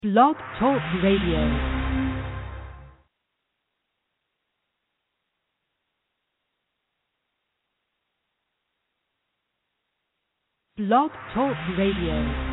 Blog Talk Radio. Blog Talk Radio.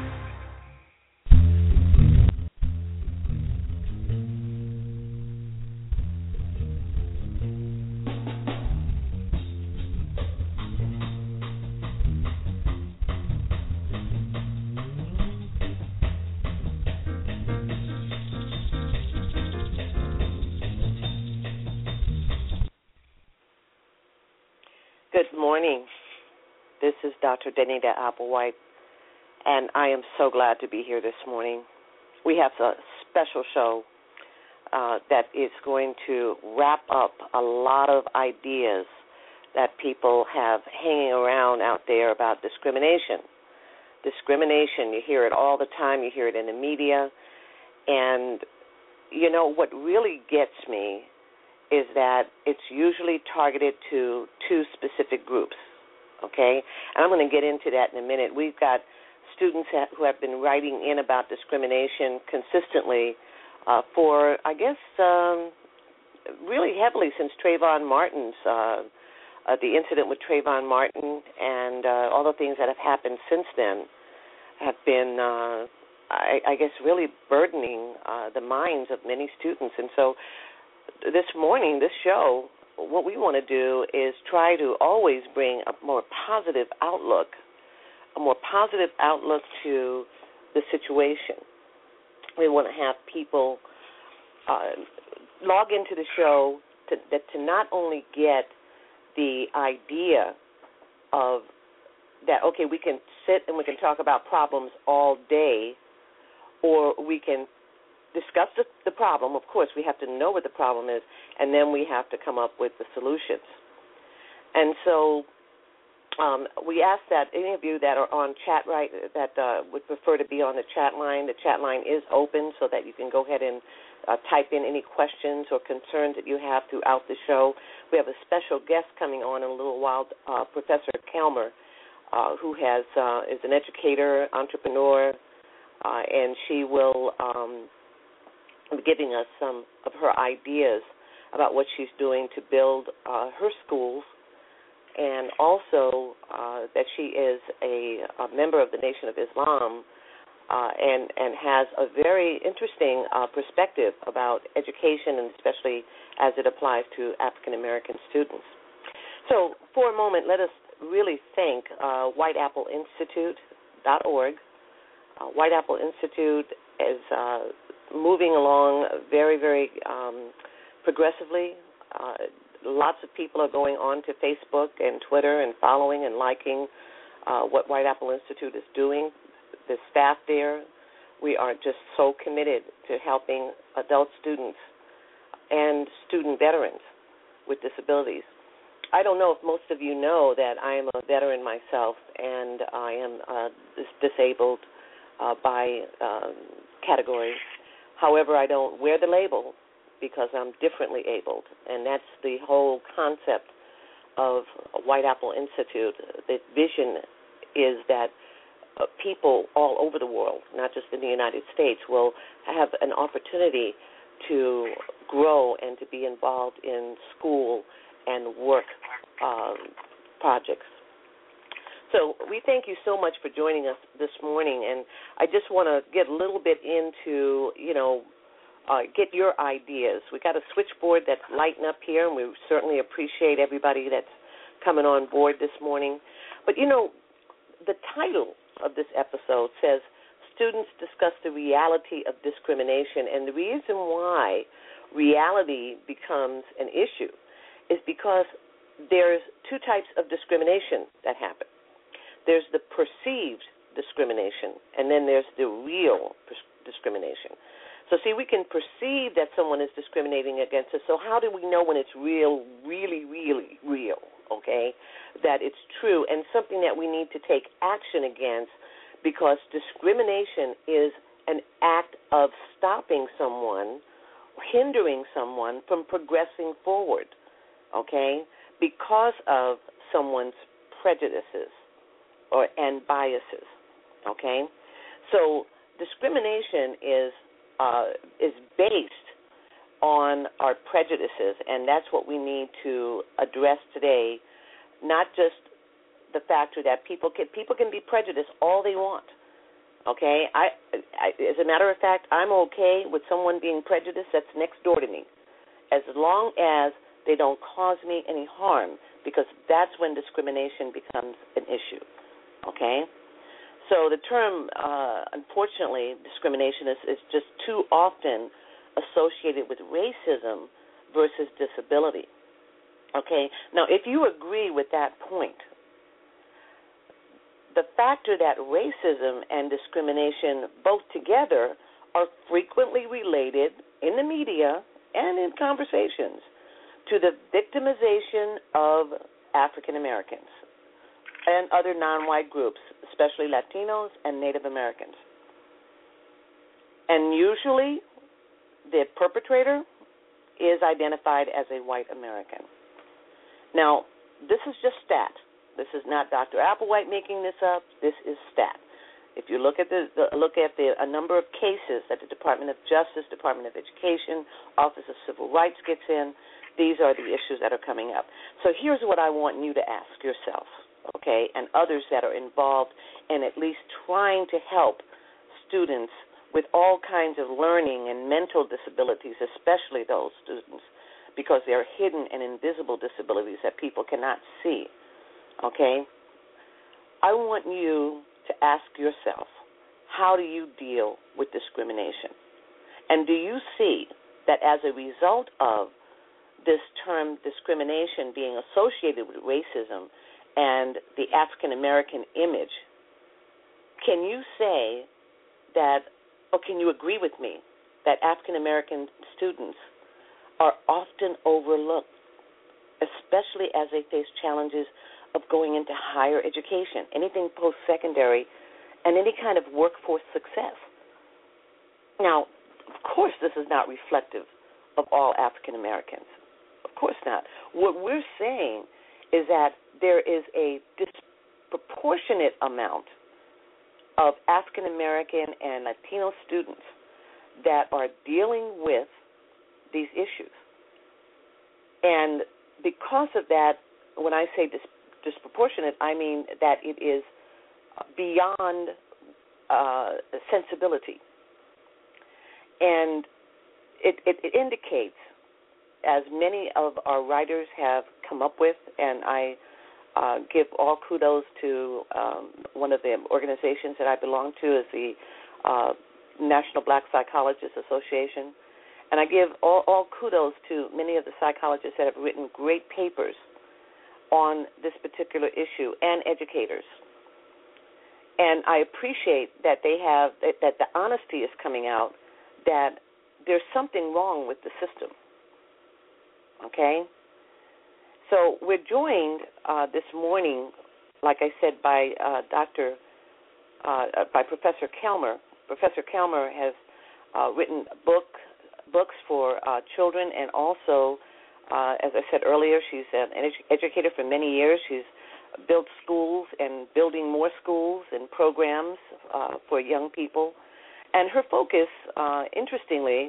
Good morning. This is Dr. Danita Applewhite, and I am so glad to be here this morning. We have a special show that is going to wrap up a lot of ideas that people have hanging around out there about discrimination. Discrimination, you hear it all the time. You hear it in the media. And, you know, what really gets me is that it's usually targeted to two specific groups, okay? And I'm going to get into that in a minute. We've got students who have been writing in about discrimination consistently for, I guess, really heavily since Trayvon Martin's, the incident with Trayvon Martin and all the things that have happened since then have been, I guess, really burdening the minds of many students. And so this morning, this show, what we want to do is try to always bring a more positive outlook to the situation. We want to have people log into the show to not only get the idea of that, okay, we can sit and we can talk about problems all day, or we can discuss the problem. Of course, we have to know what the problem is, and then we have to come up with the solutions. And so we ask that any of you that are on chat, right, that would prefer to be on the chat line is open so that you can go ahead and type in any questions or concerns that you have throughout the show. We have a special guest coming on in a little while, Professor Kelmer, who is an educator, entrepreneur, and she will giving us some of her ideas about what she's doing to build her schools, and also that she is a member of the Nation of Islam and has a very interesting perspective about education, and especially as it applies to African American students. So for a moment, let us really thank WhiteAppleInstitute.org. White Apple Institute is moving along very, very progressively. Lots of people are going on to Facebook and Twitter and following and liking what White Apple Institute is doing. The staff there, we are just so committed to helping adult students and student veterans with disabilities. I don't know if most of you know that I am a veteran myself, and I am disabled by category. However, I don't wear the label because I'm differently abled, and that's the whole concept of White Apple Institute. The vision is that people all over the world, not just in the United States, will have an opportunity to grow and to be involved in school and work projects. So we thank you so much for joining us this morning, and I just want to get a little bit into, get your ideas. We got a switchboard that's lighting up here, and we certainly appreciate everybody that's coming on board this morning. But, the title of this episode says, Students Discuss the Reality of Discrimination, and the reason why reality becomes an issue is because there's two types of discrimination that happen. There's the perceived discrimination, and then there's the real discrimination. So, see, we can perceive that someone is discriminating against us. So how do we know when it's real, really, really real, okay, that it's true and something that we need to take action against, because discrimination is an act of stopping someone, hindering someone from progressing forward, okay, because of someone's prejudices and biases, okay? So discrimination is based on our prejudices, and that's what we need to address today. Not just the factor that people can be prejudiced all they want. Okay, I as a matter of fact, I'm okay with someone being prejudiced that's next door to me, as long as they don't cause me any harm, because that's when discrimination becomes an issue. Okay, so the term, unfortunately, discrimination is just too often associated with racism versus disability. Okay, now if you agree with that point, the factor that racism and discrimination both together are frequently related in the media and in conversations to the victimization of African Americans and other non-white groups, especially Latinos and Native Americans. And usually the perpetrator is identified as a white American. Now, this is just stat. This is not Dr. Applewhite making this up. This is stat. If you look at a number of cases that the Department of Justice, Department of Education, Office of Civil Rights gets in, these are the issues that are coming up. So here's what I want you to ask yourself, okay, and others that are involved in at least trying to help students with all kinds of learning and mental disabilities, especially those students, because they are hidden and invisible disabilities that people cannot see. Okay, I want you to ask yourself, how do you deal with discrimination? And do you see that as a result of this term discrimination being associated with racism and the African American image, can you say that, or can you agree with me, that African American students are often overlooked, especially as they face challenges of going into higher education, anything post-secondary, and any kind of workforce success? Now, of course, this is not reflective of all African Americans. Of course not. What we're saying is that there is a disproportionate amount of African American and Latino students that are dealing with these issues. And because of that, when I say disproportionate, I mean that it is beyond sensibility. And it indicates, as many of our writers have come up with, and I give all kudos to one of the organizations that I belong to, is the National Black Psychologists Association. And I give all kudos to many of the psychologists that have written great papers on this particular issue, and educators. And I appreciate that that the honesty is coming out, that there's something wrong with the system. Okay? So we're joined this morning, like I said, by Professor Kelmer. Professor Kelmer has written books for children, and also, as I said earlier, she's an educator for many years. She's built schools and building more schools and programs for young people. And her focus, interestingly,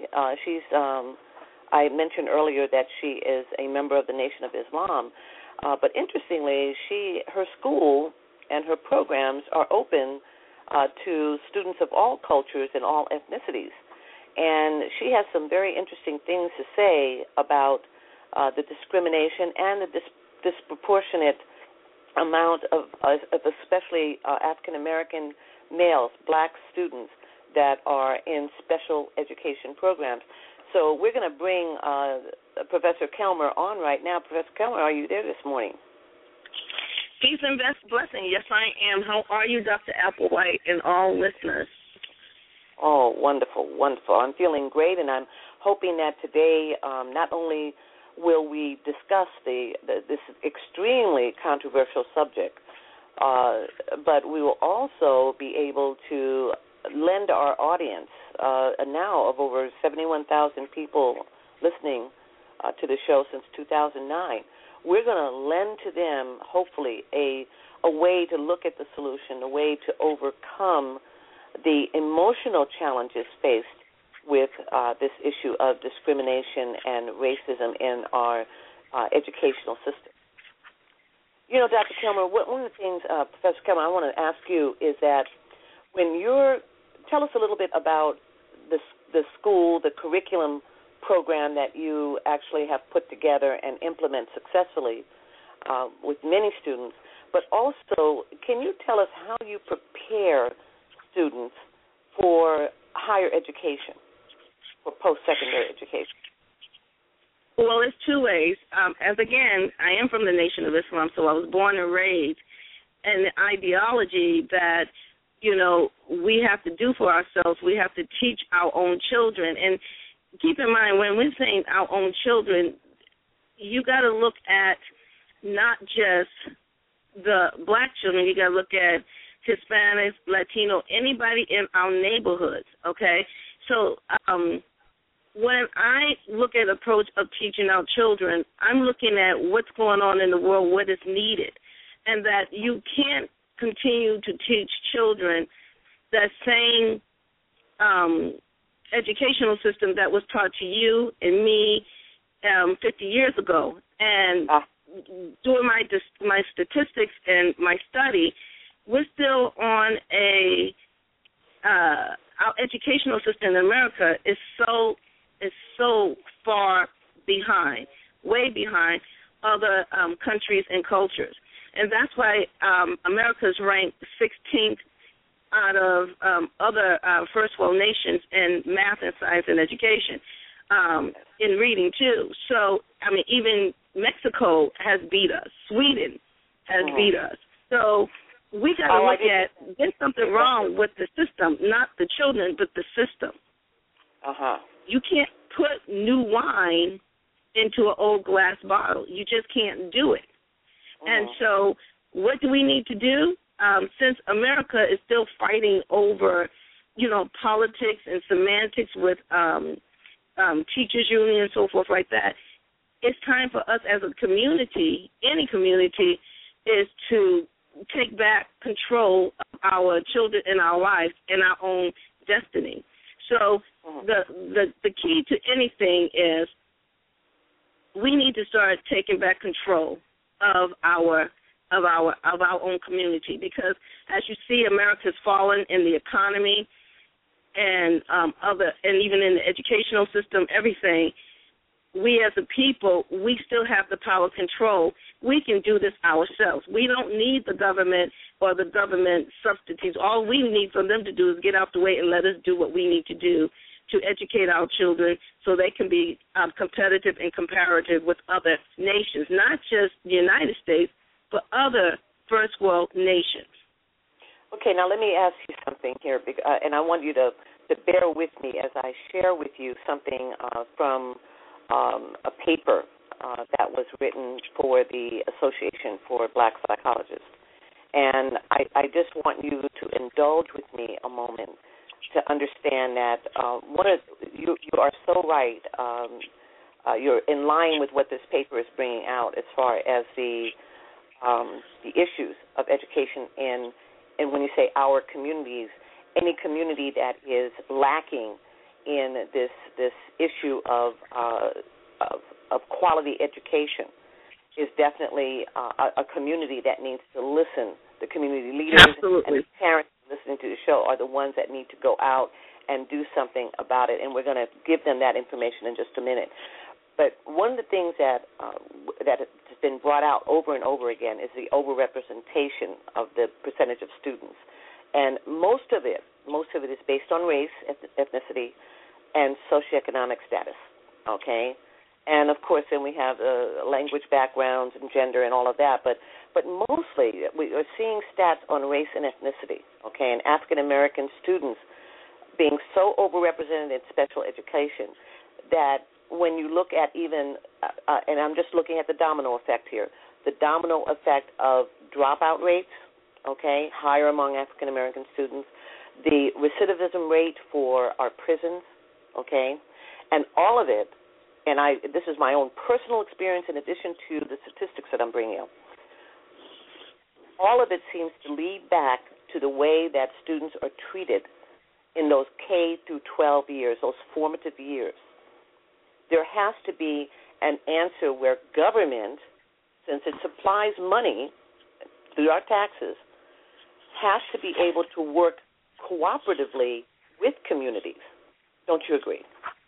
I mentioned earlier that she is a member of the Nation of Islam, but interestingly, her school and her programs are open to students of all cultures and all ethnicities. And she has some very interesting things to say about the discrimination and the disproportionate amount of especially African-American males, black students, that are in special education programs. So we're going to bring Professor Kelmer on right now. Professor Kelmer, are you there this morning? Peace and best blessing. Yes, I am. How are you, Dr. Applewhite, and all listeners? Oh, wonderful, wonderful. I'm feeling great, and I'm hoping that today not only will we discuss this extremely controversial subject, but we will also be able to lend our audience, now of over 71,000 people listening to the show since 2009, we're going to lend to them, hopefully, a way to look at the solution, a way to overcome the emotional challenges faced with this issue of discrimination and racism in our educational system. You know, Dr. Kilmer, one of the things, Professor Kilmer, I want to ask you is that tell us a little bit about the school, the curriculum program that you actually have put together and implement successfully with many students, but also can you tell us how you prepare students for higher education, for post-secondary education? Well, it's two ways. As again, I am from the Nation of Islam, so I was born and raised in the ideology that, you know, we have to do for ourselves. We have to teach our own children. And keep in mind, when we're saying our own children, you got to look at not just the black children. You got to look at Hispanics, Latino, anybody in our neighborhoods, okay? So when I look at the approach of teaching our children, I'm looking at what's going on in the world, what is needed, and that you can't continue to teach children that same educational system that was taught to you and me 50 years ago. And doing my statistics and my study, we're still on our educational system in America is so far behind, way behind other countries and cultures. And that's why America's ranked 16th out of other first world nations in math and science and education, in reading too. So, I mean, even Mexico has beat us. Sweden has beat us. So we got to look at, there's something wrong with the system, not the children, but the system. You can't put new wine into an old glass bottle. You just can't do it. And so what do we need to do? Since America is still fighting over, you know, politics and semantics with teachers' union and so forth like that, it's time for us as a community, any community, is to take back control of our children and our lives and our own destiny. So the key to anything is we need to start taking back control of our own community, because as you see, America's fallen in the economy and even in the educational system, everything. We as a people, we still have the power of control. We can do this ourselves. We don't need the government or the government substitutes. All we need for them to do is get out the way and let us do what we need to do to educate our children so they can be competitive and comparative with other nations, not just the United States, but other first world nations. Okay, now let me ask you something here, and I want you to bear with me as I share with you something from a paper that was written for the Association for Black Psychologists. And I just want you to indulge with me a moment to understand that you are so right. You're in line with what this paper is bringing out as far as the issues of education and when you say our communities, any community that is lacking in this issue of quality education is definitely a community that needs to listen. The community leaders and the parents listening to the show are the ones that need to go out and do something about it, and we're going to give them that information in just a minute. But one of the things that has been brought out over and over again is the overrepresentation of the percentage of students, and most of it is based on race, ethnicity, and socioeconomic status. Okay, and of course then we have language backgrounds and gender and all of that, but mostly we are seeing stats on race and ethnicity. Okay, and African American students being so overrepresented in special education that when you look at even, and I'm just looking at the domino effect here, the domino effect of dropout rates, okay, higher among African American students, the recidivism rate for our prisons, okay, and all of it, and this is my own personal experience in addition to the statistics that I'm bringing up, all of it seems to lead back to the way that students are treated in those K through 12 years, those formative years. There has to be an answer where government, since it supplies money through our taxes, has to be able to work cooperatively with communities. Don't you agree?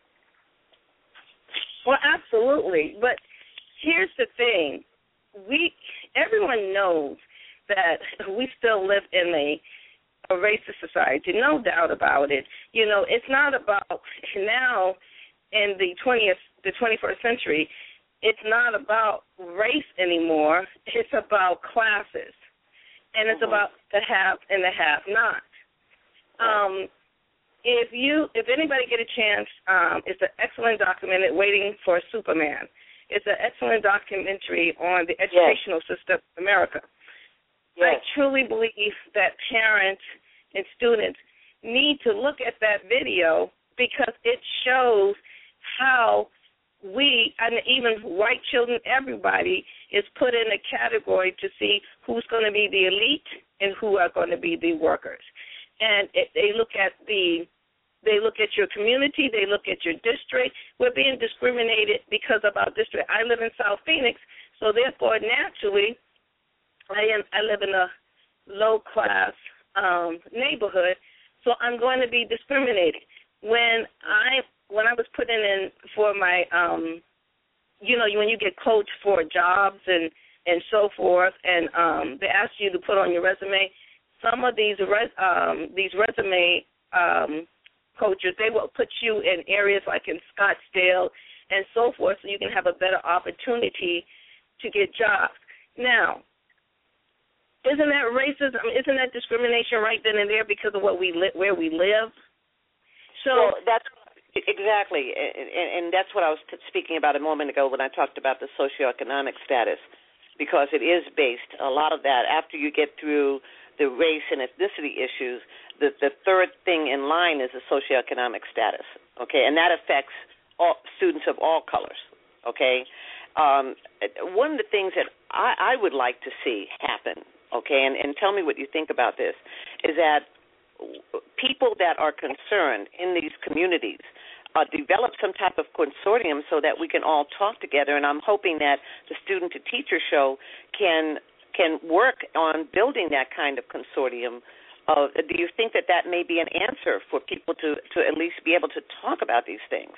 Well, absolutely. But here's the thing. Everyone knows that we still live in a racist society, no doubt about it. It's not about now in the 21st century, it's not about race anymore. It's about classes. And it's about the have and the have-not. If anybody get a chance, it's an excellent documentary, Waiting for Superman. It's an excellent documentary on the educational system in America. Yes. I truly believe that parents and students need to look at that video because it shows how we, and even white children, everybody, is put in a category to see who's going to be the elite and who are going to be the workers. And they look at your community, they look at your district. We're being discriminated because of our district. I live in South Phoenix, so therefore naturally I live in a low-class neighborhood, so I'm going to be discriminated. When I was putting in for my, when you get coached for jobs and so forth, and they ask you to put on your resume, some of these resume coaches, they will put you in areas like in Scottsdale and so forth, so you can have a better opportunity to get jobs. Now, isn't that racism? Isn't that discrimination right then and there because of where we live? So that's exactly, and that's what I was speaking about a moment ago when I talked about the socioeconomic status, because it is based, a lot of that, after you get through the race and ethnicity issues, the third thing in line is the socioeconomic status, okay, and that affects all students of all colors, okay. One of the things that I would like to see happen, okay, and tell me what you think about this, is that people that are concerned in these communities develop some type of consortium so that we can all talk together, and I'm hoping that the student-to-teacher show can work on building that kind of consortium. Do you think that may be an answer for people to at least be able to talk about these things?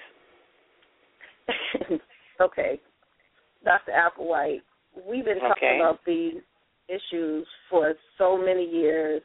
Okay. Dr. Applewhite, we've been talking about these issues for so many years.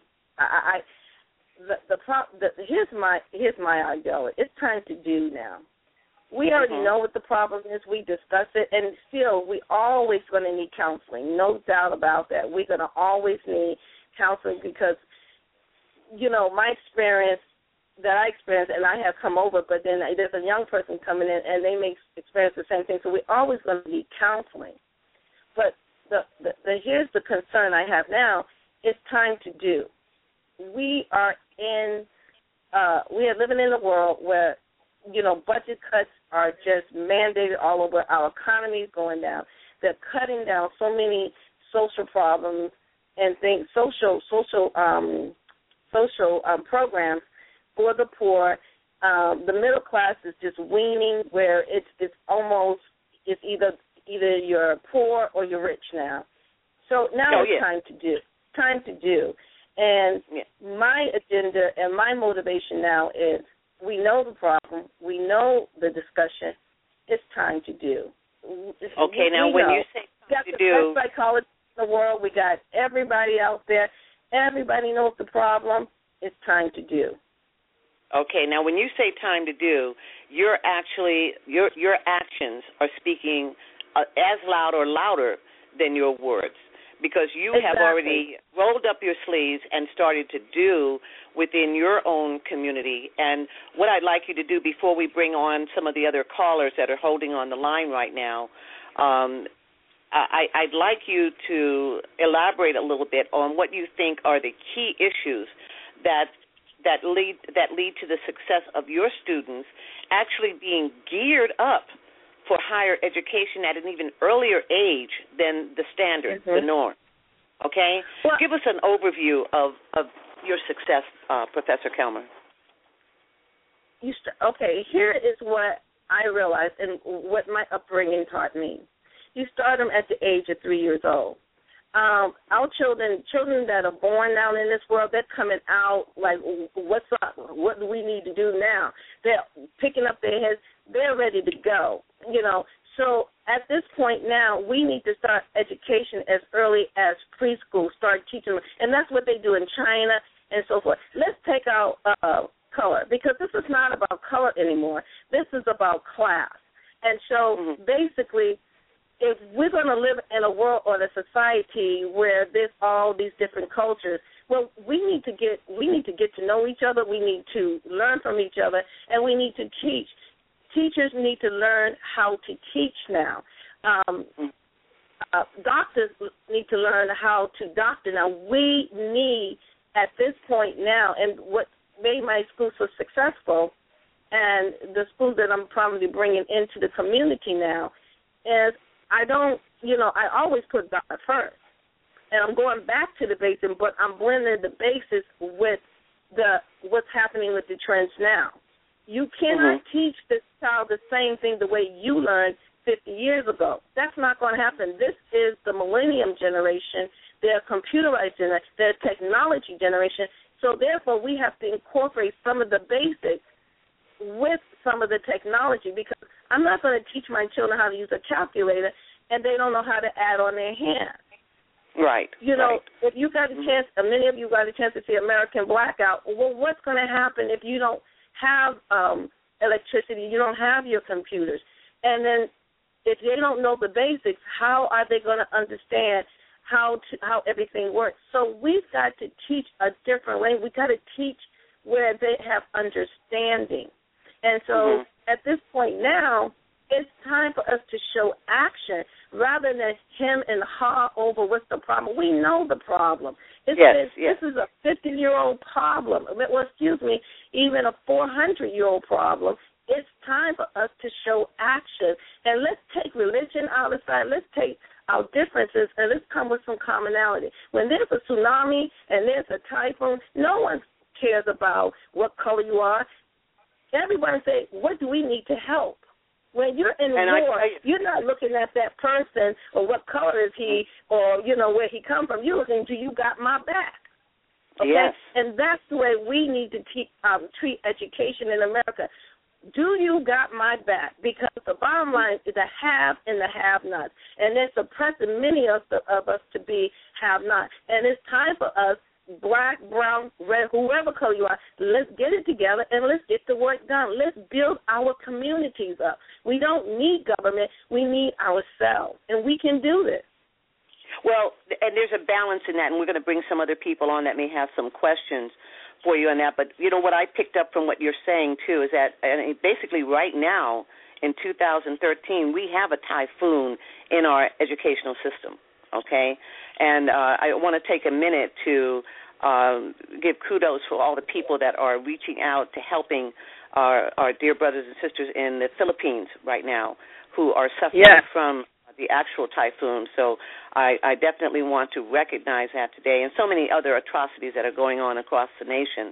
Here's my idea. It's time to do now. We already know what the problem is. We discuss it, and still, we always going to need counseling. No doubt about that. We're going to always need counseling because, my experience that I experienced, and I have come over, but then there's a young person coming in, and they may experience the same thing. So we're always going to need counseling. But here's the concern I have now. It's time to do. We are living in a world where, budget cuts are just mandated all over. Our economy is going down. They're cutting down so many social problems and things, social programs for the poor. The middle class is just weaning, where it's either you're poor or you're rich now. So now it's time to do. And my agenda and my motivation now is, we know the problem, we know the discussion, it's time to do. Okay, now when you say time to do... We got the best psychologists in the world, we got everybody out there, everybody knows the problem, it's time to do. Okay, now when you say time to do, your actions are speaking as loud or louder than your words, because you have already rolled up your sleeves and started to do within your own community. And what I'd like you to do before we bring on some of the other callers that are holding on the line right now, I'd like you to elaborate a little bit on what you think are the key issues that lead to the success of your students actually being geared up for higher education at an even earlier age than the standard, the norm. Okay? Well, give us an overview of your success, Professor Kelmer. here is what I realized and what my upbringing taught me. You start them at the age of 3 years old. Our children that are born now in this world, they're coming out like, what's up? What do we need to do now? They're picking up their heads. They're ready to go, So at this point now, we need to start education as early as preschool, start teaching them. And that's what they do in China and so forth. Let's take out color, because this is not about color anymore. This is about class. And so basically, if we're going to live in a world or a society where there's all these different cultures, well, we need to get to know each other. We need to learn from each other, and we need to teach. Teachers need to learn how to teach now. Doctors need to learn how to doctor now. We need, at this point now, and what made my school so successful, and the school that I'm probably bringing into the community now, is I always put God first. And I'm going back to the basics, but I'm blending the basics with what's happening with the trends now. You cannot teach this child the same thing the way you learned 50 years ago. That's not going to happen. This is the millennium generation. They're computerized generation. They're technology generation. So, therefore, we have to incorporate some of the basics with some of the technology, because I'm not going to teach my children how to use a calculator and they don't know how to add on their hand. Right. If you got a chance, many of you got a chance to see American Blackout, well, what's going to happen if you don't have electricity, you don't have your computers? And then if they don't know the basics, how are they going to understand how everything works? So we've got to teach a different way. We've got to teach where they have understanding. And so at this point now, it's time for us to show action rather than hem and haw over what's the problem. We know the problem. This is a 50-year-old problem. Well, even a 400-year-old problem. It's time for us to show action. And let's take religion out of sight. Let's take our differences and let's come with some commonality. When there's a tsunami and there's a typhoon, no one cares about what color you are. Everybody say, what do we need to help? When you're in war, you're not looking at that person or what color is he or, where he come from. You're looking, do you got my back? Okay? Yes. And that's the way we need to treat education in America. Do you got my back? Because the bottom line is the have and the have-nots. And they're suppressing many of us to be have-nots. And it's time for us, black, brown, red, whoever color you are, let's get it together and let's get the work done. Let's build our communities up. We don't need government. We need ourselves, and we can do this. Well, and there's a balance in that, and we're going to bring some other people on that may have some questions for you on that. But, what I picked up from what you're saying, too, is that basically right now in 2013, we have a typhoon in our educational system. Okay, and I want to take a minute to give kudos for all the people that are reaching out to helping our dear brothers and sisters in the Philippines right now who are suffering from the actual typhoon. So I definitely want to recognize that today, and so many other atrocities that are going on across the nation.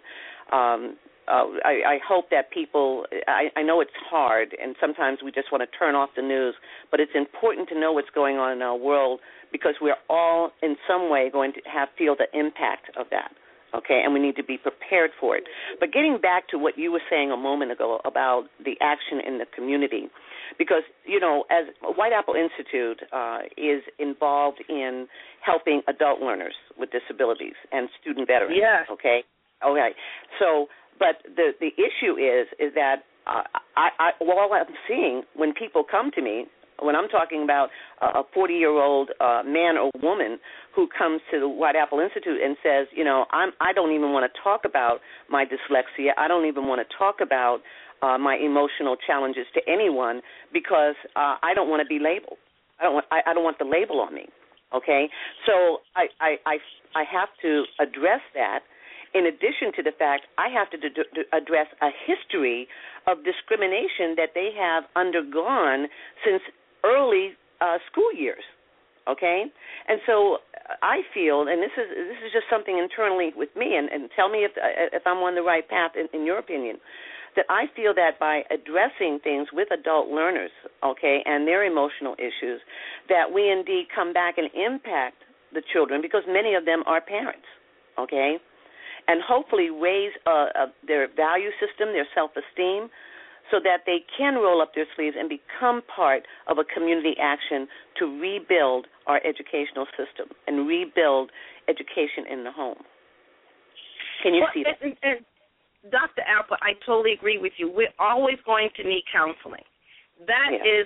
I hope that people, I know it's hard, and sometimes we just want to turn off the news, but it's important to know what's going on in our world, because we're all in some way going to feel the impact of that, okay, and we need to be prepared for it. But getting back to what you were saying a moment ago about the action in the community, because, as White Apple Institute is involved in helping adult learners with disabilities and student veterans, okay? So, but the issue is that all I'm seeing when people come to me, when I'm talking about a 40-year-old man or woman who comes to the White Apple Institute and says, I don't even want to talk about my dyslexia. I don't even want to talk about my emotional challenges to anyone because I don't want to be labeled. I don't want the label on me. Okay, so I have to address that. In addition to the fact, I have to address a history of discrimination that they have undergone since early school years, okay? And so I feel, and this is just something internally with me, and tell me if I'm on the right path in your opinion, that I feel that by addressing things with adult learners, okay, and their emotional issues, that we indeed come back and impact the children, because many of them are parents, okay, and hopefully raise their value system, their self-esteem, so that they can roll up their sleeves and become part of a community action to rebuild our educational system and rebuild education in the home. Can you see that? And Dr. Alpert, I totally agree with you. We're always going to need counseling. That is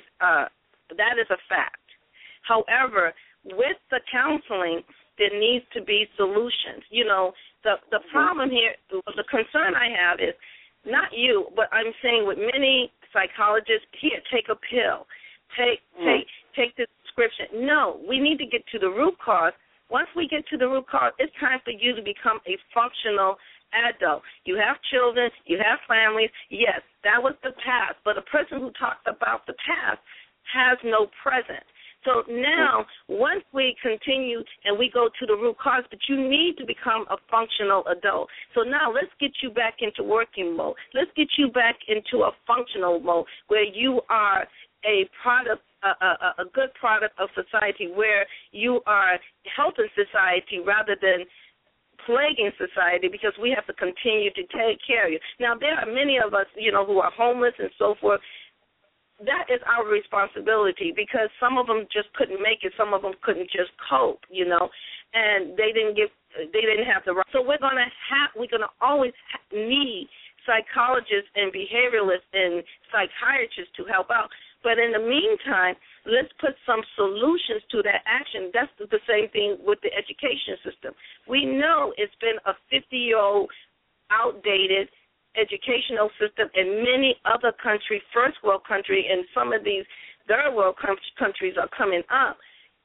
a fact. However, with the counseling, there needs to be solutions. You know, the problem here, the concern I have is, not you, but I'm saying with many psychologists, here, take a pill, take this prescription. No, we need to get to the root cause. Once we get to the root cause, it's time for you to become a functional adult. You have children, you have families. Yes, that was the past, but a person who talks about the past has no present. So now, once we continue and we go to the root cause, but you need to become a functional adult. So now let's get you back into working mode. Let's get you back into a functional mode where you are a product, a good product of society, where you are helping society rather than plaguing society, because we have to continue to take care of you. Now, there are many of us, you know, who are homeless and so forth. That is our responsibility, because some of them just couldn't make it. Some of them couldn't just cope, you know, and they didn't have the right. So we're gonna always need psychologists and behavioralists and psychiatrists to help out. But in the meantime, let's put some solutions to that action. That's the same thing with the education system. We know it's been a 50-year-old outdated educational system in many other countries, first world country, and some of these third world countries are coming up.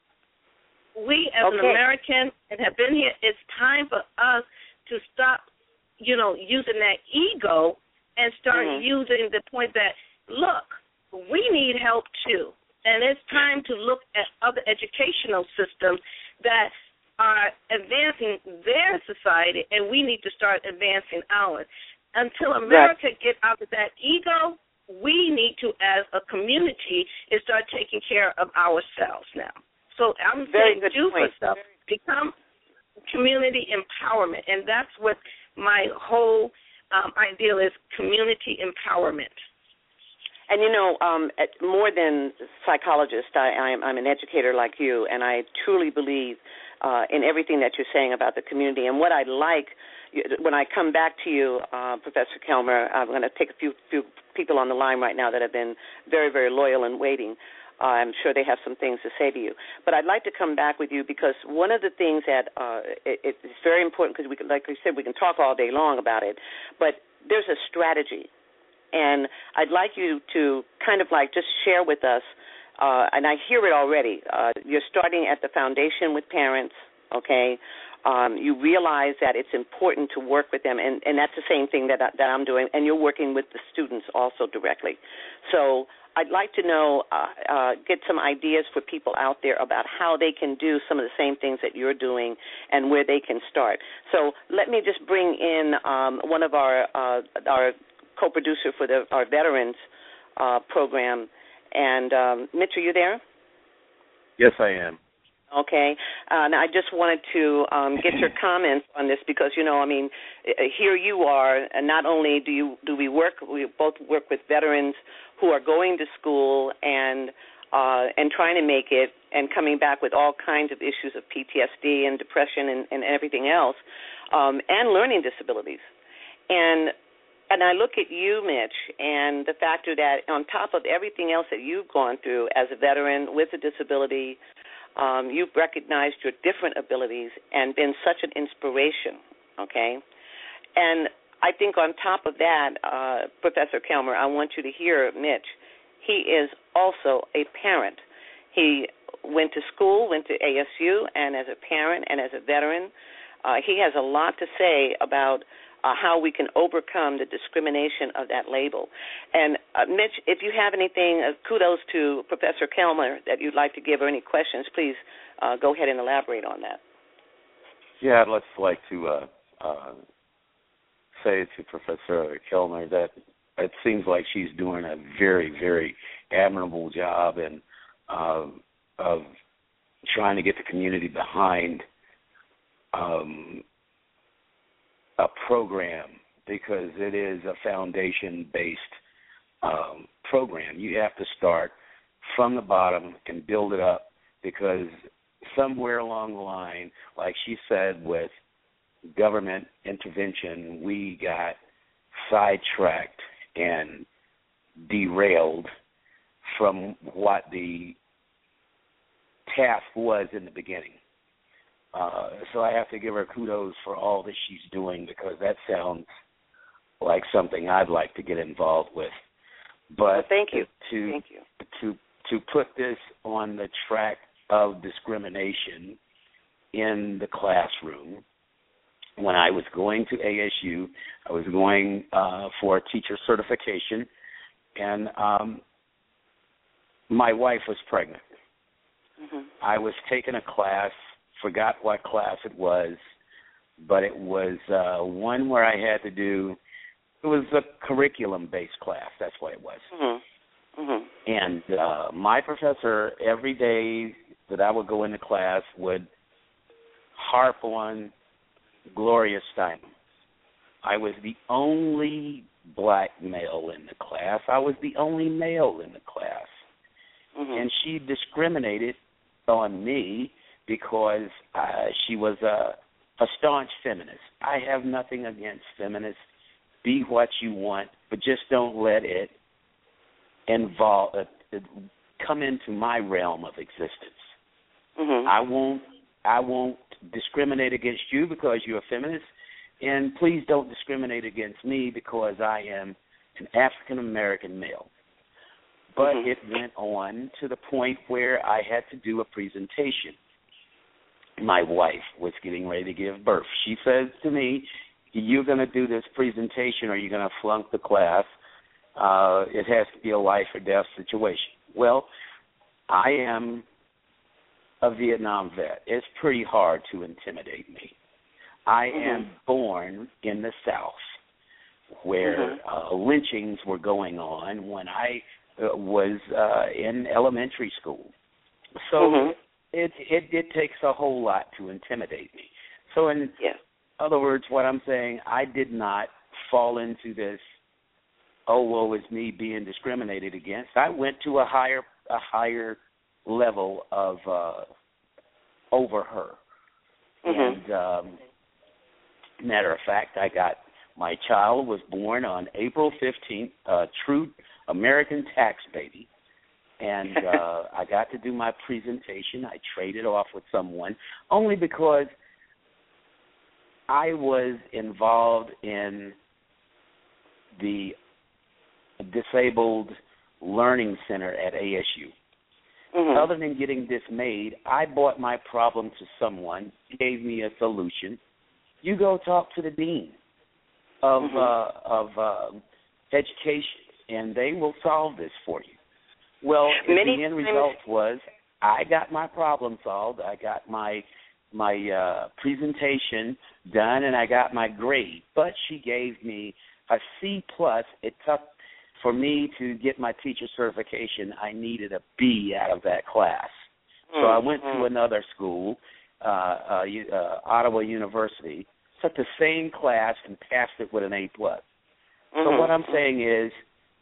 We as an American and have been here, it's time for us to stop, you know, using that ego and start using the point that, look, we need help too. And it's time to look at other educational systems that are advancing their society, and we need to start advancing ours. Until America get out of that ego, we need to, as a community, start taking care of ourselves now. So I'm saying do for self, become community empowerment, and that's what my whole ideal is, community empowerment. And, you know, more than psychologist, I'm an educator like you, and I truly believe in everything that you're saying about the community. And what I like, when I come back to you, Professor Kellmer, I'm going to take a few people on the line right now that have been very, very loyal and waiting. I'm sure they have some things to say to you. But I'd like to come back with you because one of the things that it's very important, because, like I said, we can talk all day long about it, but there's a strategy. And I'd like you to kind of like just share with us, and I hear it already, you're starting at the foundation with parents, okay? You realize that it's important to work with them, and that's the same thing that I'm doing, and you're working with the students also directly. So I'd like to know, get some ideas for people out there about how they can do some of the same things that you're doing and where they can start. So let me just bring in one of our co-producer for our veterans program. And Mitch, are you there? Yes, I am. Okay. And I just wanted to get your comments on this because, you know, I mean, here you are, and not only we both work with veterans who are going to school and trying to make it and coming back with all kinds of issues of PTSD and depression and everything else, and learning disabilities. And I look at you, Mitch, and the factor that on top of everything else that you've gone through as a veteran with a disability, you've recognized your different abilities and been such an inspiration, okay? And I think on top of that, Professor Kellmer, I want you to hear Mitch. He is also a parent. He went to school, went to ASU, and as a parent and as a veteran, he has a lot to say about how we can overcome the discrimination of that label. And, Mitch, if you have anything, kudos to Professor Kellmer that you'd like to give or any questions, please go ahead and elaborate on that. Yeah, I'd like to say to Professor Kellmer that it seems like she's doing a very, very admirable job and of trying to get the community behind a program, because it is a foundation-based program. You have to start from the bottom and build it up, because somewhere along the line, like she said, with government intervention, we got sidetracked and derailed from what the task was in the beginning. So I have to give her kudos for all that she's doing, because that sounds like something I'd like to get involved with. But well, thank you. To put this on the track of discrimination in the classroom, when I was going to ASU, I was going for a teacher certification, and my wife was pregnant. Mm-hmm. I was taking a class, forgot what class it was, but it was one where I had to do, it was a curriculum-based class, that's what it was. Mm-hmm. Mm-hmm. And my professor, every day that I would go into class, would harp on Gloria Steinem. I was the only black male in the class. I was the only male in the class. Mm-hmm. And she discriminated on me because she was a staunch feminist. I have nothing against feminists. Be what you want, but just don't let it involve come into my realm of existence. Mm-hmm. I won't discriminate against you because you're a feminist, and please don't discriminate against me because I am an African American male. But mm-hmm. it went on to the point where I had to do a presentation. My wife was getting ready to give birth. She says to me, "You're going to do this presentation or you're going to flunk the class. It has to be a life or death situation." Well, I am a Vietnam vet. It's pretty hard to intimidate me. I am born in the South where lynchings were going on when I was in elementary school. So it takes a whole lot to intimidate me. So in other words, what I'm saying, I did not fall into this, oh, woe is me, being discriminated against. I went to a higher level of over her. And matter of fact, my child was born on April 15th, a true American tax baby. And I got to do my presentation. I traded off with someone only because I was involved in the Disabled Learning Center at ASU. Other than getting dismayed, I brought my problem to someone, gave me a solution. You go talk to the dean of education, and they will solve this for you. Well, the end result was I got my problem solved. I got my presentation done, and I got my grade. But she gave me a C+. It took, for me to get my teacher certification, I needed a B out of that class. So I went to another school, Ottawa University, took the same class and passed it with an A+. So what I'm saying is,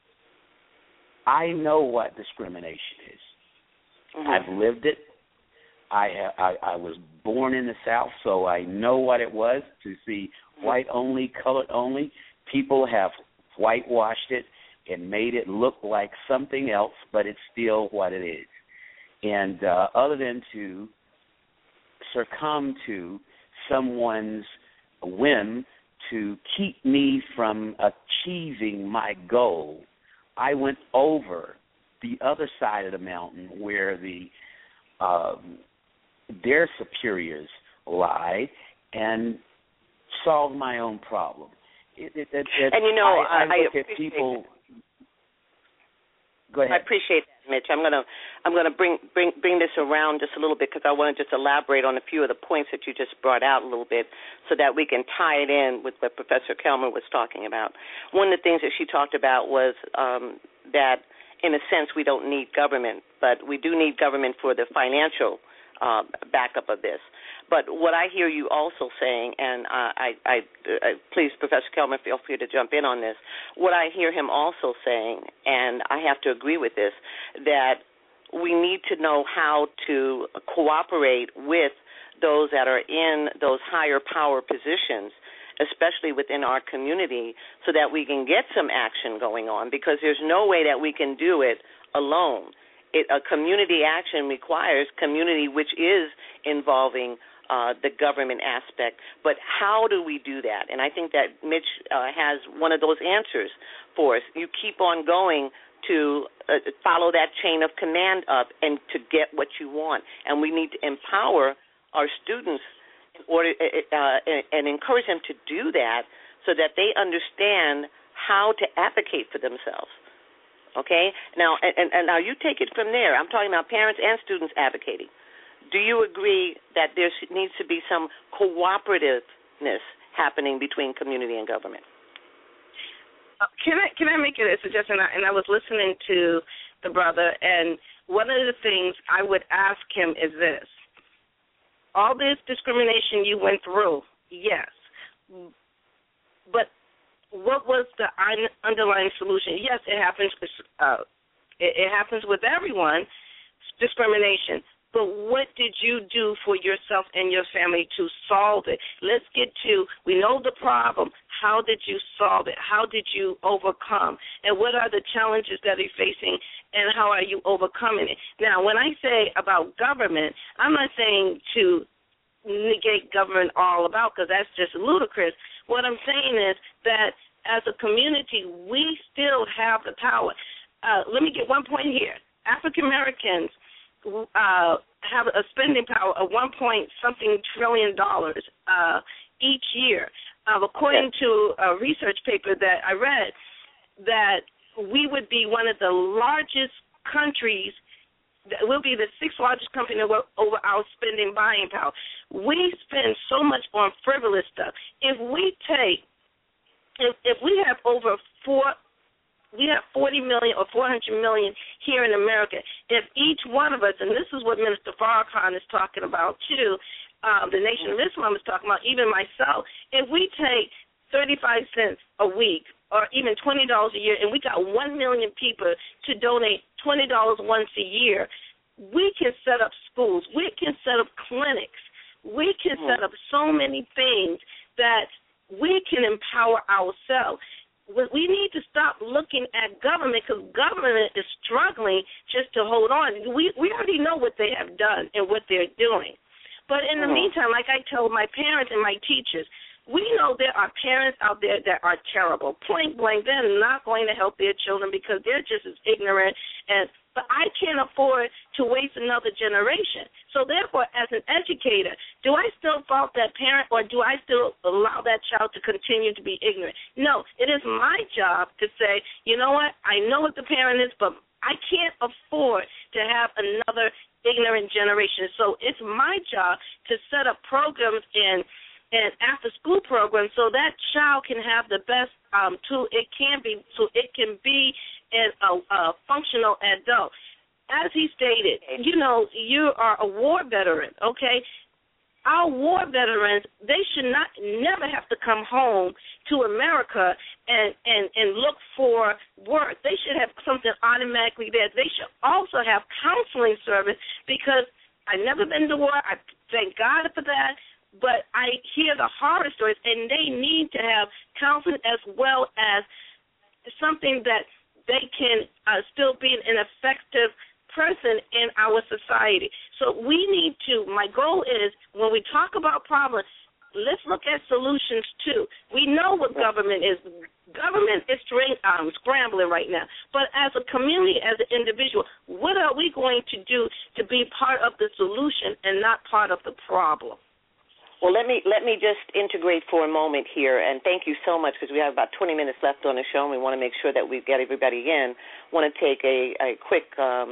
I know what discrimination is. I've lived it. I was born in the South, so I know what it was to see white only, colored only. People have whitewashed it and made it look like something else, but it's still what it is. And other than to succumb to someone's whim to keep me from achieving my goal, I went over the other side of the mountain where their superiors lie and solved my own problem. And you know, I look at people. Go ahead. I appreciate that, Mitch. I'm gonna bring this around just a little bit because I want to just elaborate on a few of the points that you just brought out a little bit, so that we can tie it in with what Professor Kelman was talking about. One of the things that she talked about was that, in a sense, we don't need government, but we do need government for the financial backup of this. But what I hear you also saying, and I please, Professor Kelman, feel free to jump in on this. What I hear him also saying, and I have to agree with this, that we need to know how to cooperate with those that are in those higher power positions, especially within our community, so that we can get some action going on, because there's no way that we can do it alone. A community action requires community, which is involving the government aspect. But how do we do that? And I think that Mitch has one of those answers for us. You keep on going to follow that chain of command up and to get what you want. And we need to empower our students in order and encourage them to do that, so that they understand how to advocate for themselves. Okay? Now, and now you take it from there. I'm talking about parents and students advocating. Do you agree that there needs to be some cooperativeness happening between community and government? Can I make a suggestion? And I was listening to the brother, and one of the things I would ask him is this. All this discrimination you went through, yes, but what was the underlying solution? Yes, it happens. It happens with everyone, discrimination. But what did you do for yourself and your family to solve it? Let's get to, we know the problem. How did you solve it? How did you overcome? And what are the challenges that you're facing, and how are you overcoming it? Now, when I say about government, I'm not saying to negate government all about, because that's just ludicrous. What I'm saying is that as a community, we still have the power. Let me get one point here. African Americans have a spending power of $1.something trillion each year. According to a research paper that I read, that we would be one of the largest countries, we'll be the sixth largest country over our spending buying power. We spend so much on frivolous stuff. If we have over 40 million or 400 million here in America. If each one of us, and this is what Minister Farrakhan is talking about too, the Nation of Islam is talking about, even myself, if we take 35 cents a week or even $20 a year, and we got 1 million people to donate $20 once a year, we can set up schools. We can set up clinics. We can set up so many things that we can empower ourselves. We need to stop looking at government, because government is struggling just to hold on. We already know what they have done and what they're doing. But in the meantime, like I told my parents and my teachers, we know there are parents out there that are terrible. Point blank, they're not going to help their children because they're just as ignorant. But I can't afford to waste another generation. So therefore, as an educator, do I still fault that parent, or do I still allow that child to continue to be ignorant? No, it is my job to say, you know what, I know what the parent is, but I can't afford to have another ignorant generation. So it's my job to set up programs and after-school programs so that child can have the best tool it can be, so it can be a functional adult. As he stated, you know, you are a war veteran, okay? Our war veterans, they should never have to come home to America and look for work. They should have something automatically there. They should also have counseling service, because I've never been to war. I thank God for that. But I hear the horror stories, and they need to have counseling as well as something that they can still be an effective person in our society. So we need to, my goal is, when we talk about problems, let's look at solutions too. We know what government is. Government is scrambling right now. But as a community, as an individual, what are we going to do to be part of the solution and not part of the problem? Well, let me just integrate for a moment here, and thank you so much because we have about 20 minutes left on the show, and we want to make sure that we get everybody in. Want to take a quick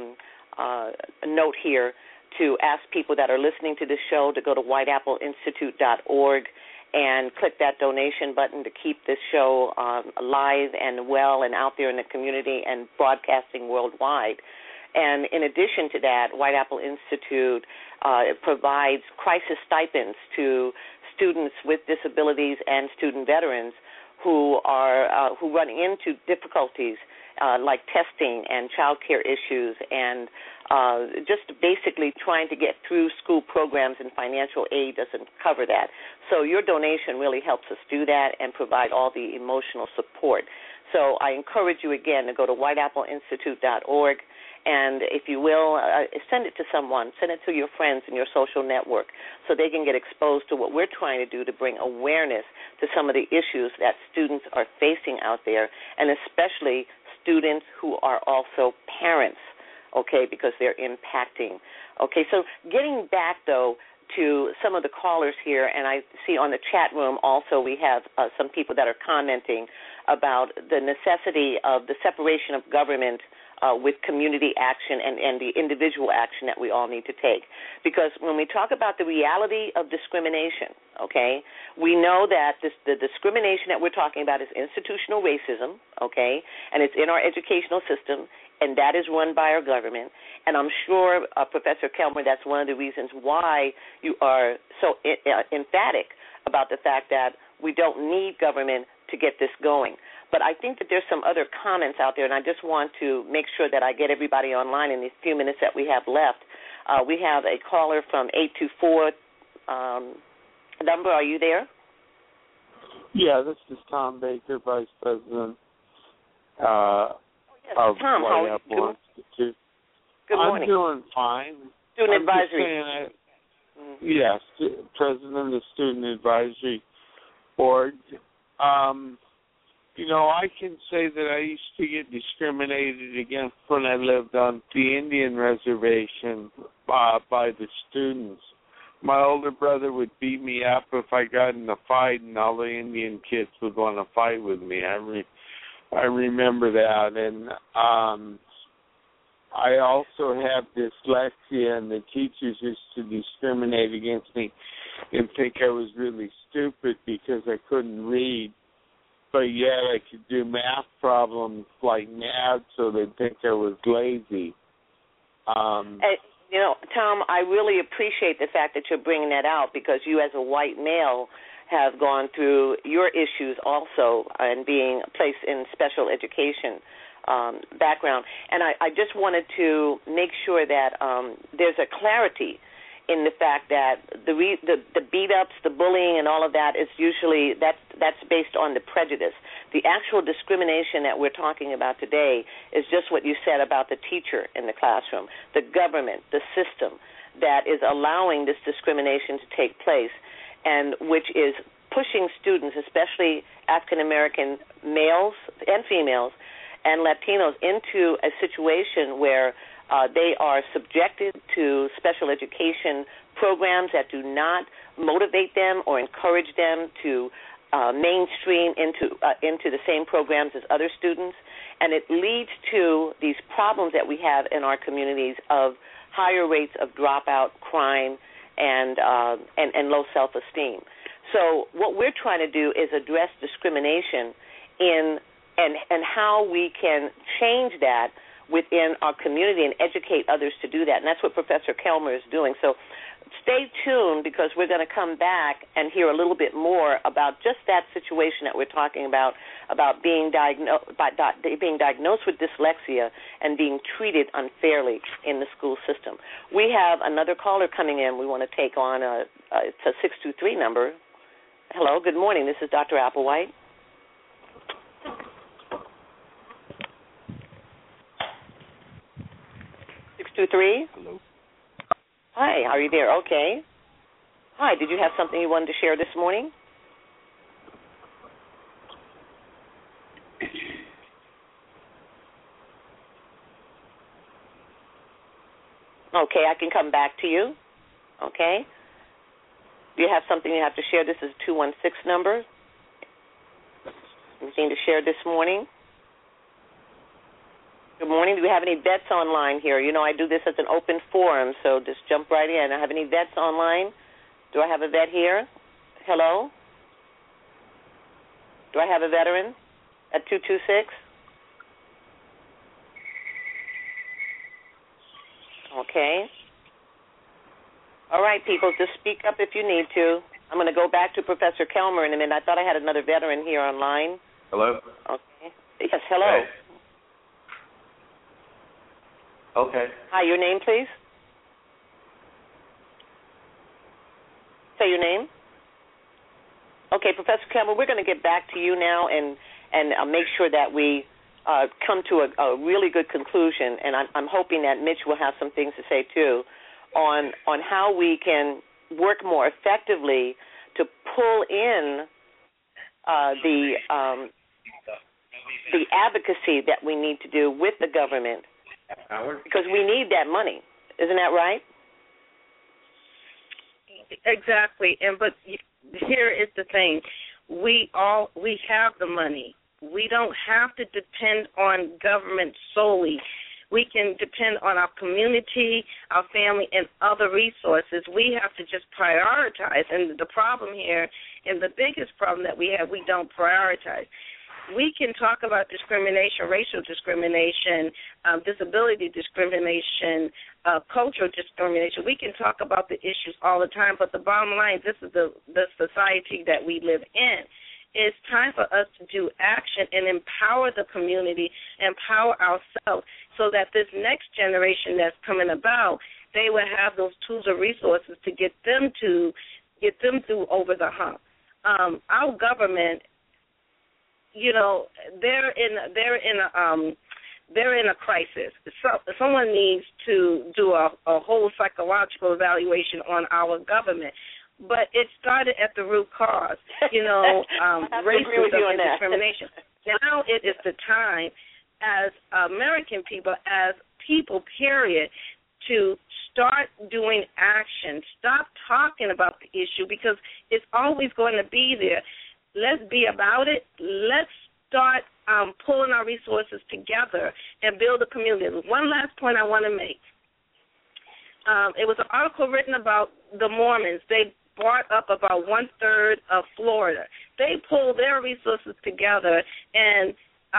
note here to ask people that are listening to this show to go to whiteappleinstitute.org and click that donation button to keep this show alive and well and out there in the community and broadcasting worldwide. And in addition to that, White Apple Institute provides crisis stipends to students with disabilities and student veterans who run into difficulties like testing and child care issues and just basically trying to get through school programs, and financial aid doesn't cover that. So your donation really helps us do that and provide all the emotional support. So I encourage you again to go to whiteappleinstitute.org. And if you will, send it to someone. Send it to your friends in your social network so they can get exposed to what we're trying to do to bring awareness to some of the issues that students are facing out there, and especially students who are also parents, okay, because they're impacting. Okay, so getting back, though, to some of the callers here, and I see on the chat room also we have some people that are commenting about the necessity of the separation of government with community action and the individual action that we all need to take. Because when we talk about the reality of discrimination, okay, we know that the discrimination that we're talking about is institutional racism, okay, and it's in our educational system, and that is run by our government. And I'm sure, Professor Kelmer, that's one of the reasons why you are so emphatic about the fact that we don't need government to get this going. But I think that there's some other comments out there, and I just want to make sure that I get everybody online in these few minutes that we have left. We have a caller from 824 number. Are you there? Yeah, this is Tom Baker, Vice President Tom, of White Apple Institute. Good morning. I'm doing fine. Student Advisory. Yes, President of the Student Advisory Board. You know, I can say that I used to get discriminated against when I lived on the Indian reservation by the students. My older brother would beat me up if I got in a fight, and all the Indian kids would want to fight with me. I remember that, and I also have dyslexia, and the teachers used to discriminate against me and think I was really stupid because I couldn't read. But yet I could do math problems like math, so they'd think I was lazy. You know, Tom, I really appreciate the fact that you're bringing that out, because you as a white male have gone through your issues also and being placed in special education background. And I just wanted to make sure that there's a clarity in the fact that the beat-ups, the bullying, and all of that is usually that's based on the prejudice. The actual discrimination that we're talking about today is just what you said about the teacher in the classroom, the government, the system that is allowing this discrimination to take place, and which is pushing students, especially African-American males and females and Latinos, into a situation where they are subjected to special education programs that do not motivate them or encourage them to mainstream into the same programs as other students, and it leads to these problems that we have in our communities of higher rates of dropout, crime, and low self-esteem. So what we're trying to do is address discrimination and how we can change that within our community and educate others to do that. And that's what Professor Kelmer is doing. So stay tuned, because we're going to come back and hear a little bit more about just that situation that we're talking about being diagnosed with dyslexia and being treated unfairly in the school system. We have another caller coming in we want to take on. It's a 623 number. Hello, good morning. This is Dr. Applewhite. Hello. Hi, are you there? Okay. Hi, did you have something you wanted to share this morning? Okay, I can come back to you. Okay. Do you have something you have to share? This is a 216 number. Anything to share this morning? Good morning. Do we have any vets online here? You know, I do this as an open forum, so just jump right in. I have any vets online? Do I have a vet here? Hello? Do I have a veteran at 226? Okay. All right, people, just speak up if you need to. I'm going to go back to Professor Kelmer in a minute. I thought I had another veteran here online. Hello? Okay. Yes, hello. Hey. Okay. Hi, your name, please? Say your name. Okay, Professor Kelmer, we're going to get back to you now and make sure that we come to a really good conclusion, and I'm hoping that Mitch will have some things to say, too, on how we can work more effectively to pull in the advocacy that we need to do with the government, because we need that money. Isn't that right? Exactly. But here is the thing: we have the money. We don't have to depend on government solely. We can depend on our community, our family, and other resources. We have to just prioritize. And the problem here, and the biggest problem that we have, we don't prioritize. We can talk about discrimination, racial discrimination, disability discrimination, cultural discrimination. We can talk about the issues all the time, but the bottom line, this is the society that we live in. It's time for us to do action and empower the community, empower ourselves, so that this next generation that's coming about, they will have those tools or resources to get them through over the hump. Our government, you know, they're in a crisis. So someone needs to do a whole psychological evaluation on our government. But it started at the root cause, you know, racism and discrimination. Now it is the time, as American people, as people, period, to start doing action. Stop talking about the issue, because it's always going to be there. Let's be about it. Let's start pulling our resources together and build a community. One last point I want to make. It was an article written about the Mormons. They brought up about 1/3 of Florida. They pulled their resources together and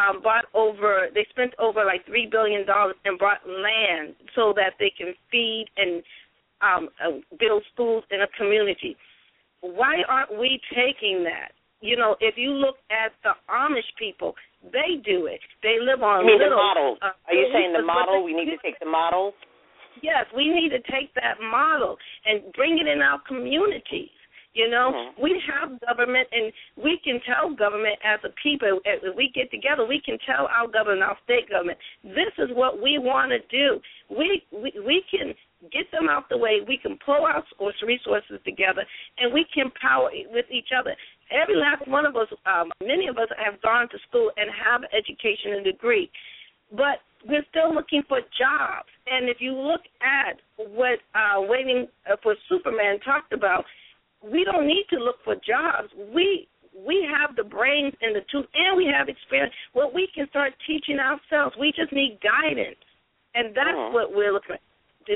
they spent over like $3 billion and bought land so that they can feed and build schools in a community. Why aren't we taking that? You know, if you look at the Amish people, they do it. They live on the model. Are you saying the model? We need to take the model? Yes, we need to take that model and bring it in our communities. You know, we have government, and we can tell government as a people, if we get together, we can tell our government, our state government, this is what we want to do. We can get them out the way. We can pull our resources together, and we can power with each other. Every last one of us, many of us have gone to school and have an education and degree, but we're still looking for jobs. And if you look at what Waiting for Superman talked about, we don't need to look for jobs. We have the brains and the tools, and we have experience. Well, we can start teaching ourselves. We just need guidance, and that's what we're looking at. The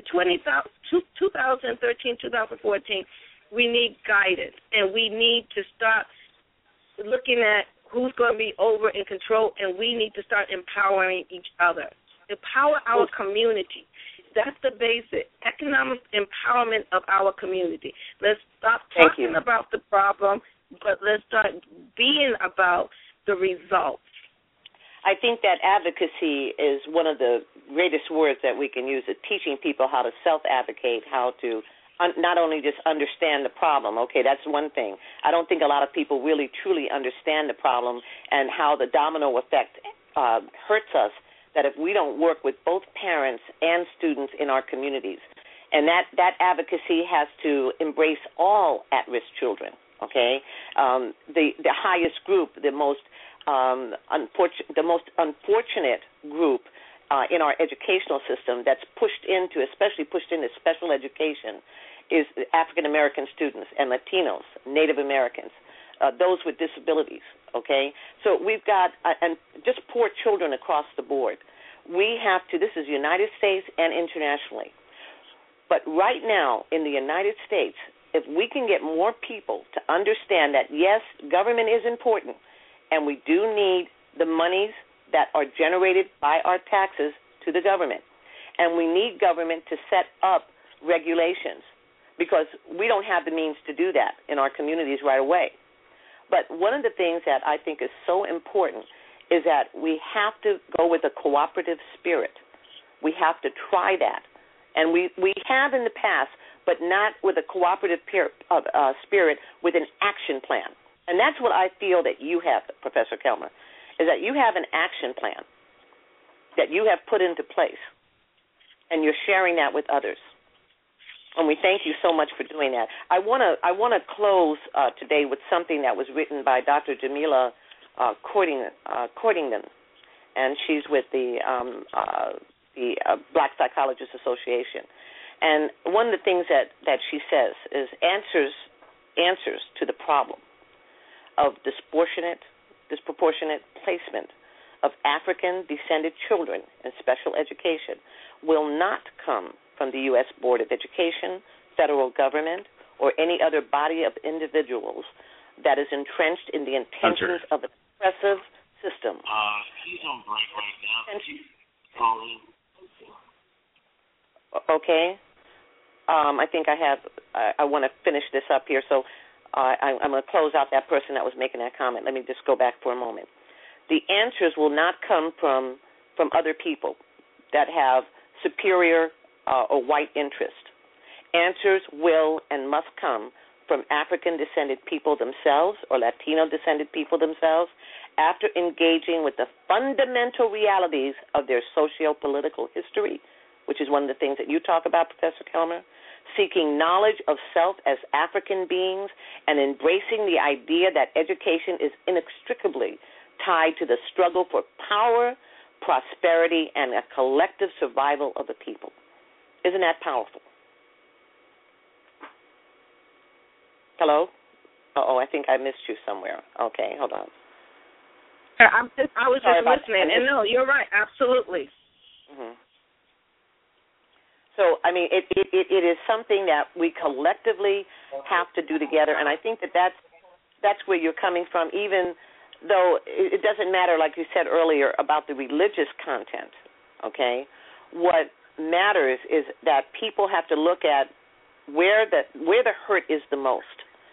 2013, 2014, we need guidance, and we need to start looking at who's going to be over in control, and we need to start empowering each other. Empower our community. That's the basic economic empowerment of our community. Let's stop talking about the problem, but let's start being about the results. I think that advocacy is one of the greatest words that we can use, teaching people how to self-advocate, how to not only just understand the problem. Okay, that's one thing. I don't think a lot of people really truly understand the problem and how the domino effect hurts us, that if we don't work with both parents and students in our communities. And that advocacy has to embrace all at-risk children, okay? The highest group, the most unfortunate group in our educational system that's especially pushed into special education, is African American students and Latinos, Native Americans, those with disabilities, okay? So we've got, and just poor children across the board. We have to, this is United States and internationally. But right now in the United States, if we can get more people to understand that, yes, government is important, and we do need the monies that are generated by our taxes to the government. And we need government to set up regulations because we don't have the means to do that in our communities right away. But one of the things that I think is so important is that we have to go with a cooperative spirit. We have to try that. And we have in the past, but not with a cooperative spirit with an action plan. And that's what I feel that you have, Professor Kelmer, is that you have an action plan that you have put into place, and you're sharing that with others. And we thank you so much for doing that. I want to close today with something that was written by Dr. Jamila Cordington, and she's with the Black Psychologists Association. And one of the things that she says is answers to the problem of disproportionate placement of African-descended children in special education will not come from the U.S. Board of Education, federal government, or any other body of individuals that is entrenched in the intentions of an oppressive system. He's on break right now. Okay. I think I want to finish this up here, so I'm going to close out that person that was making that comment. Let me just go back for a moment. The answers will not come from other people that have superior or white interest. Answers will and must come from African-descended people themselves or Latino-descended people themselves after engaging with the fundamental realities of their socio-political history, which is one of the things that you talk about, Professor Kelmer, seeking knowledge of self as African beings and embracing the idea that education is inextricably tied to the struggle for power, prosperity, and a collective survival of the people. Isn't that powerful? Hello? I think I missed you somewhere. Okay, hold on. I was just listening, and no, you're right, absolutely. Mm-hmm. So, I mean, it is something that we collectively have to do together, and I think that's where you're coming from, even though it doesn't matter, like you said earlier, about the religious content, okay? What matters is that people have to look at where the hurt is the most,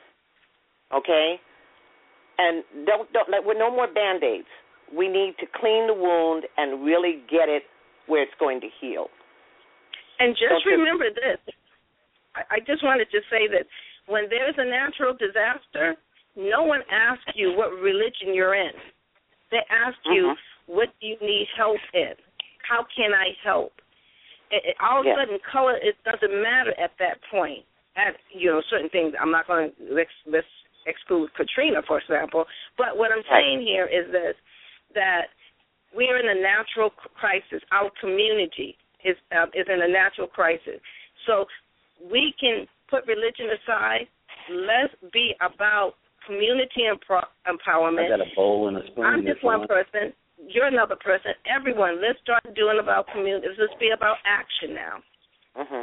okay? And don't with no more Band-Aids. We need to clean the wound and really get it where it's going to heal. And just remember this. I just wanted to say that when there's a natural disaster, no one asks you what religion you're in. They ask you, what do you need help in? How can I help? All of a sudden, color, it doesn't matter at that point. At certain things, I'm not going to let's exclude Katrina, for example. But what I'm saying here is this, that we are in a natural crisis. Our community is in a natural crisis. So we can put religion aside. Let's be about community empowerment. I got a bowl and a spoon. I'm just one person. You're another person. Everyone, let's start doing about community. Let's be about action now. Mm-hmm.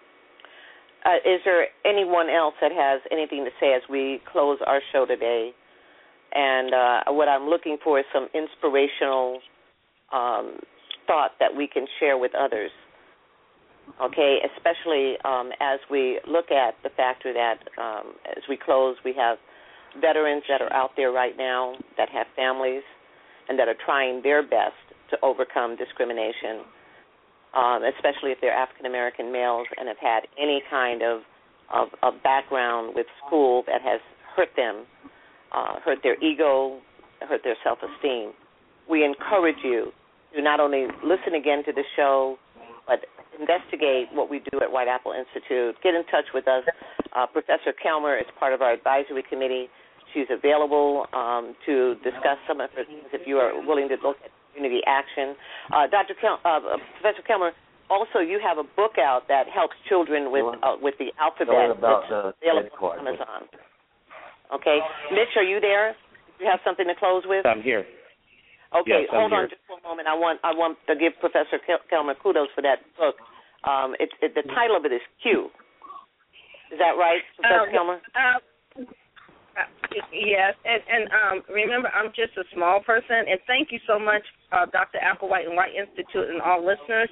Is there anyone else that has anything to say as we close our show today? And what I'm looking for is some inspirational thought that we can share with others, okay, especially as we look at the factor that as we close, we have veterans that are out there right now that have families and that are trying their best to overcome discrimination, especially if they're African-American males and have had any kind of background with school that has hurt them, hurt their ego, hurt their self-esteem. We encourage you to not only listen again to the show, but investigate what we do at White Apple Institute. Get in touch with us. Professor Kelmer is part of our advisory committee. She's available to discuss some of her things if you are willing to look at community action. Professor Kelmer, also you have a book out that helps children with the alphabet. About it's available on Amazon. Okay, Mitch, are you there? Do you have something to close with? I'm here. Okay, yes, hold on just for a moment. I want to give Professor Kellmer kudos for that book. The title of it is Q. Is that right, Professor Kellmer? Yes, and remember, I'm just a small person, and thank you so much, Dr. Applewhite and White Institute and all listeners.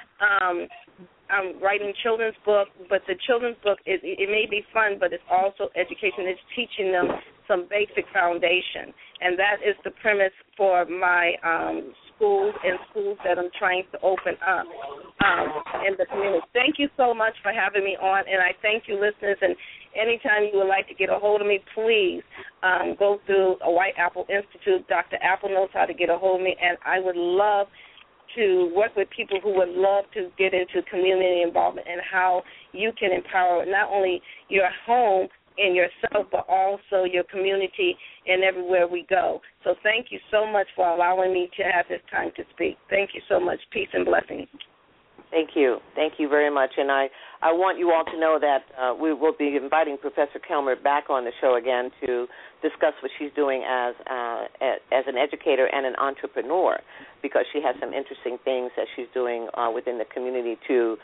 I'm writing children's book, but the children's book, it may be fun, but it's also education. It's teaching them some basic foundation, and that is the premise for my schools and schools that I'm trying to open up in the community. Thank you so much for having me on, and I thank you, listeners, and anytime you would like to get a hold of me, please go through a White Apple Institute. Dr. Apple knows how to get a hold of me, and I would love to work with people who would love to get into community involvement and how you can empower not only your home and yourself, but also your community and everywhere we go. So thank you so much for allowing me to have this time to speak. Thank you so much. Peace and blessings. Thank you. Thank you very much. And I want you all to know that we will be inviting Professor Kellmer back on the show again to discuss what she's doing as an educator and an entrepreneur, because she has some interesting things that she's doing within the community to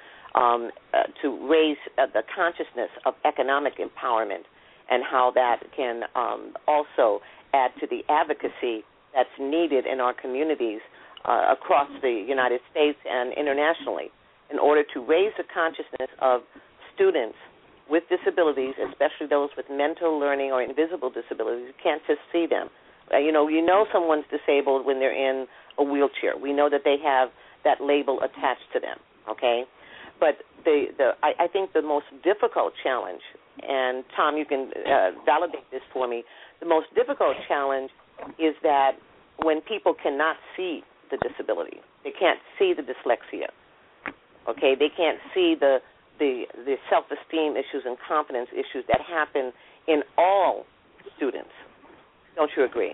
raise the consciousness of economic empowerment and how that can also add to the advocacy that's needed in our communities across the United States and internationally in order to raise the consciousness of students with disabilities, especially those with mental, learning, or invisible disabilities. You can't just see them. You know someone's disabled when they're in a wheelchair. We know that they have that label attached to them, okay? But I think the most difficult challenge, and Tom, you can validate this for me, the most difficult challenge is that when people cannot see the disability, they can't see the dyslexia, okay? They can't see the self-esteem issues and confidence issues that happen in all students. Don't you agree?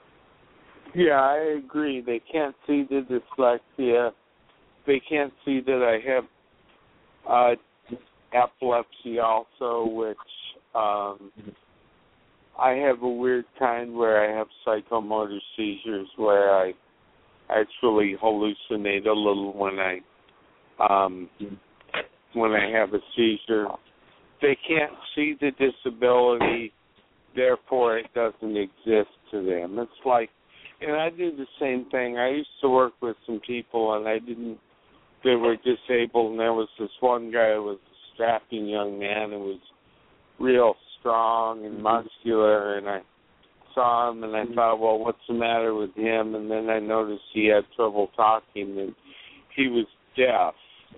Yeah, I agree. They can't see the dyslexia. They can't see that I have epilepsy also, which I have a weird kind where I have psychomotor seizures where I actually hallucinate a little when I have a seizure. They can't see the disability, therefore it doesn't exist to them. It's like, and I do the same thing. I used to work with some people, and they were disabled, and there was this one guy who was a strapping young man who was real strong and muscular, and I saw him, and I thought, well, what's the matter with him? And then I noticed he had trouble talking, and he was deaf,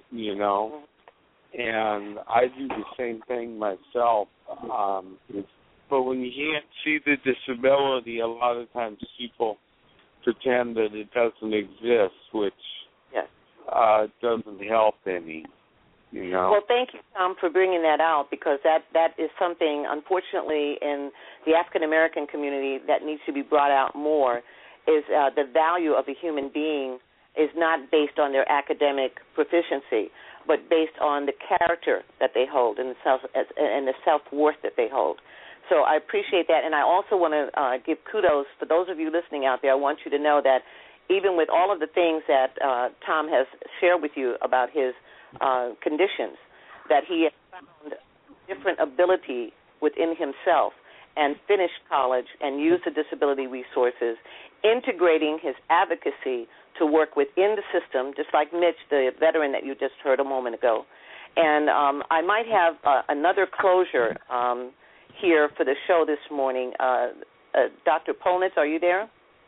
and I do the same thing myself. But when you can't see the disability, a lot of times people pretend that it doesn't exist, which doesn't help any. Well, thank you, Tom, for bringing that out, because that is something, unfortunately, in the African-American community that needs to be brought out more, is the value of a human being is not based on their academic proficiency, but based on the character that they hold and the self-worth that they hold. So I appreciate that, and I also want to give kudos for those of you listening out there. I want you to know that even with all of the things that Tom has shared with you about his conditions, that he has found different ability within himself and finished college and used the disability resources, integrating his advocacy to work within the system, just like Mitch, the veteran that you just heard a moment ago. And I might have another closure here for the show this morning. Dr. Polnitz, are you there?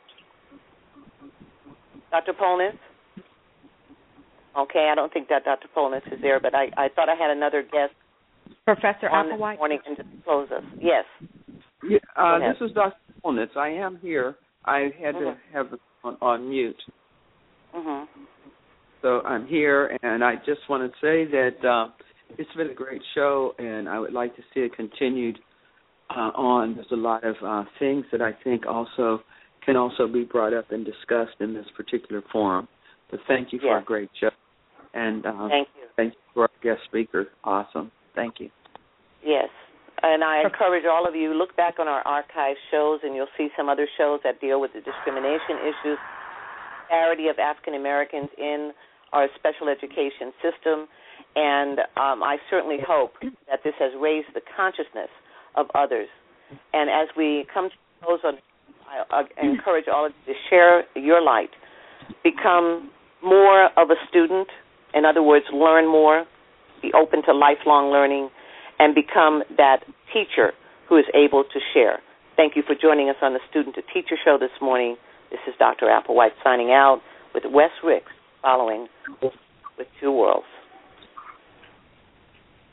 Dr. Polnitz? Okay, I don't think that Dr. Polnitz is there, but I thought I had another guest Professor on Applewhite. this morning and just close us. Yes. Yeah, this is Dr. Polnitz. I am here. I had to have it on mute. Mm-hmm. So I'm here, and I just want to say that it's been a great show, and I would like to see it continued on. There's a lot of things that I think can also be brought up and discussed in this particular forum. But thank you for a great show. And thank you. Thank you for our guest speaker. Awesome. Thank you. Yes. And I encourage all of you, look back on our archive shows, and you'll see some other shows that deal with the discrimination issues, disparity of African Americans in our special education system. And I certainly hope that this has raised the consciousness of others. And as we come to close, I encourage all of you to share your light, become more of a student. In other words, learn more, be open to lifelong learning, and become that teacher who is able to share. Thank you for joining us on the Student to Teacher Show this morning. This is Dr. Applewhite signing out with Wes Ricks following with Two Worlds.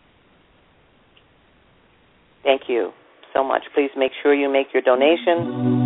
Thank you so much. Please make sure you make your donation.